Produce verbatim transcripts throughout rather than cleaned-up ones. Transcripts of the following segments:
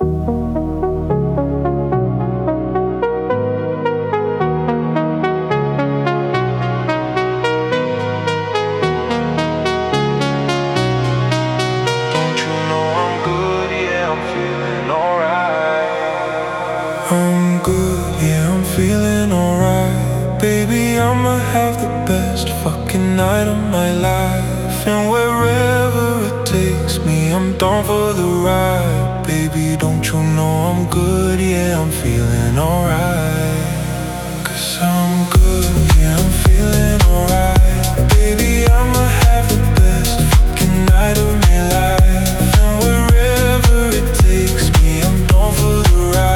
I'm good, yeah, I'm feeling alright. Baby, I'ma have the best fucking night of my life. And wherever it takes me, I'm down for the ride. Baby, don't you know I'm good, yeah, I'm feeling alright. Cause I'm good, yeah, I'm feeling alright. Baby, I'ma have the best fucking night of my life. And wherever it takes me, I'm down for the ride.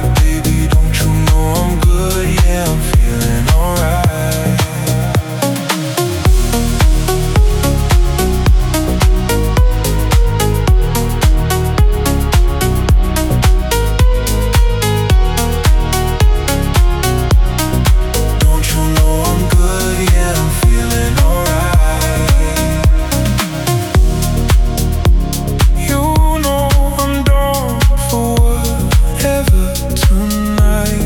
I'm feeling alright. Don't you know I'm good? Yeah, I'm feeling alright. You know I'm down for whatever tonight.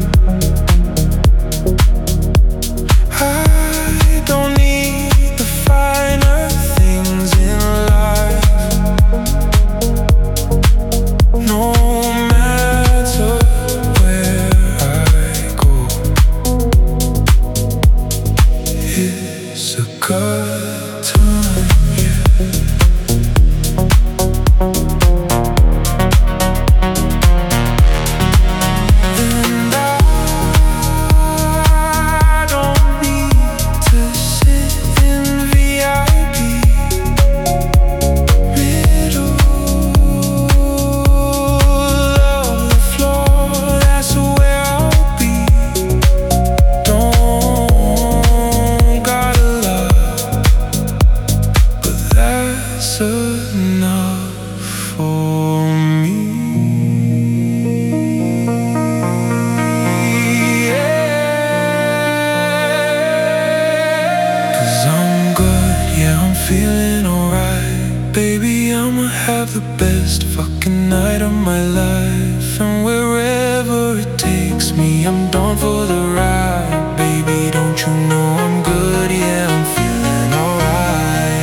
Good time, yeah. And I don't need to sit in V I P. Middle of the floor, that's where I'll be. Don't gotta that's enough for me, yeah. Cause I'm good, yeah, I'm feeling alright. Baby, I'ma have the best fucking night of my life. And wherever it takes me, I'm down for the ride. Baby, don't you know I'm good, yeah, I'm feeling alright.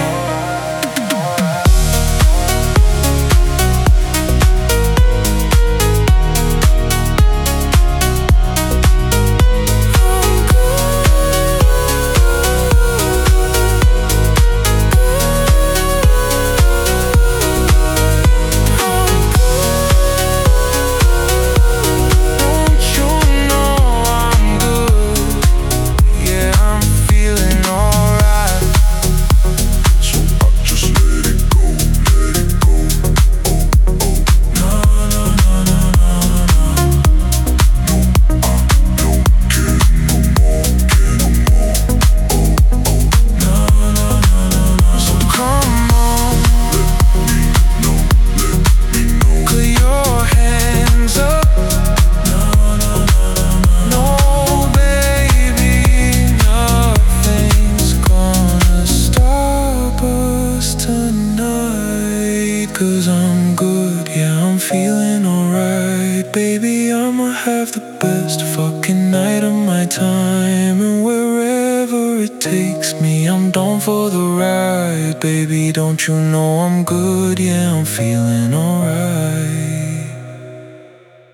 Cause I'm good, yeah, I'm feeling alright. Baby, I'ma have the best fucking night of my time. And wherever it takes me, I'm down for the ride. Baby, don't you know I'm good, yeah, I'm feeling alright.